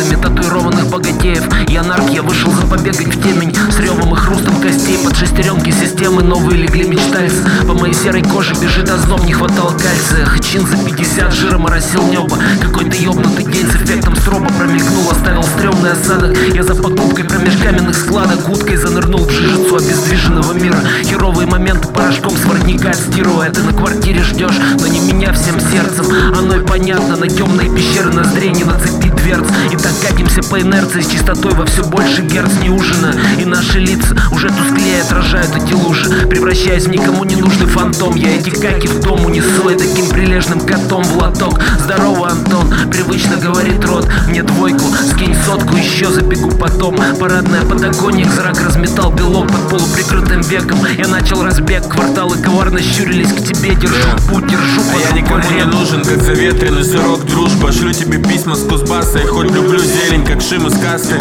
миллионами татуированных богатеев. Я нарк, я вышел запобегать в темень с ревом и хрустом костей. Под шестеренки системы новые легли мечтальцы. По моей серой коже бежит озноб, не хватало кальция. Чин за 50 жиром оросил небо. Какой-то ёбнутый день с эффектом строба промелькнул, оставил стрёмный осадок. Я за покупкой промеж каменных складок уткой занырнул в жижицу обездвиженного мира. Херовые моменты порошком с воротника отстирывая. Ты на квартире ждешь, но не меня всем сердцем. Оно и понятно, на темные пещеры ноздрей не нацепи дверц. И так катимся по инерции с частотой во все больше герц не ужина. И наши лица уже тусклее отражают эти лужи, превращаясь в никому не нужный фантом. Я эти каки в дом унесу и таким прилежным котом в лоток. Здорово, Антон, привычно говорит рот. Мне двойку, скинь сотку, еще забегу потом. Парадная подоконник, зрак разметал белок под полуприкрытым веком. Я начал разбег, кварталы коварно щурились к тебе. Держу путь, держу под я никому не нужен, как заветренный сырок дружба. Шлю тебе письма с Кузбасса, и хоть люблю зелень, как Шим из сказки.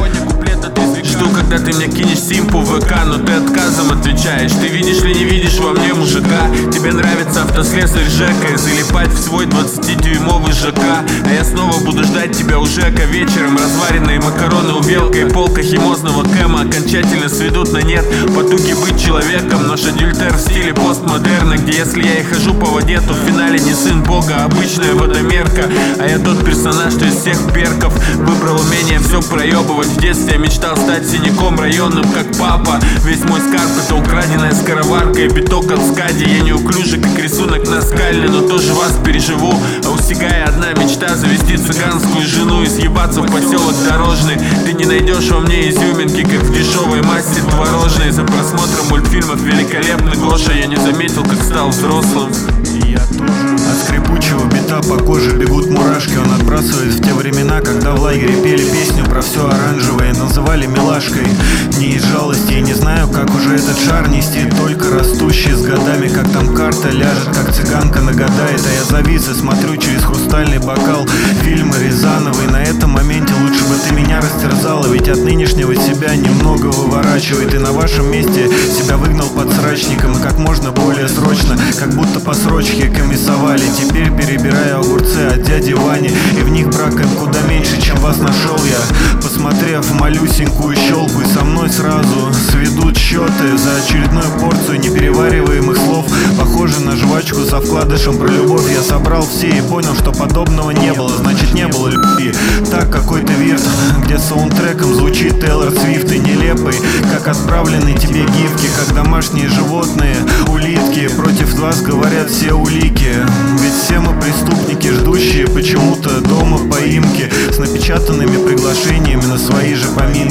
Жду, когда ты мне кинешь симпу в ВК, но ты отказом отвечаешь. Ты видишь ли не видишь во мне мужика? Тебе нравится автослесарь Жека и залипать в свой 20-дюймовый ЖК. А я снова буду ждать тебя у Жека вечером. Разваренные макароны увелка и полка химозного Кэма окончательно сведут на нет потуги быть человеком. Наш адюльтер в стиле постмодерна, где если я и хожу по воде, то в финале не сын бога, а обычная водомерка. А я тот персонаж, что из всех перков выбрал умение все проебывать. В детстве я мечтал стать синяком районным, как папа. Весь мой скарб — это украденная скороварка и биток от скади. Я неуклюжий, как рисунок наскальный, но тоже вас переживу. А у Сигая одна мечта — завести цыганскую жену и съебаться в поселок Дорожный. Ты не найдешь во мне изюминки, как в дешевой массе творожной. За просмотром мультфильмов великолепный Гоша я не заметил, как стал взрослым. Я тоже. От скрипучего бита по коже бегут мурашки. Он отбрасывает в те времена, когда в лагере пели песню про все оранжевое, называли милашкой. Не из жалости, и не знаю, как уже этот шар нести, только растущий с годами, как там карта ляжет, как цыганка нагадает. А я завис и смотрю через хрустальный бокал фильмы Рязановой. На этом моменте лучше бы ты меня растерзала, ведь от нынешнего себя немного выворачивает. И на вашем месте себя выгнал под срачником, и как можно более срочно, как будто по срочке комиссовали. Теперь перебираю огурцы от дяди Вани, и в них брака куда меньше, чем вас нашел я. Посмотрев в малюсенькую щелку, и со мной сразу сведут счеты за очередную порцию неперевариваемых слов. Похоже на жвачку со вкладышем про любовь. Я собрал все и понял, что подобного не было, значит не было любви. Так какой-то вирт, где саундтреком звучит Тейлор Свифт, и нелепый, как отправленные тебе гифки, как домашние животные, улитки. Против вас говорят все улики, ведь все мы преступники, ждущие почему-то дома поимки, с напечатанными приглашениями на свои же поминки.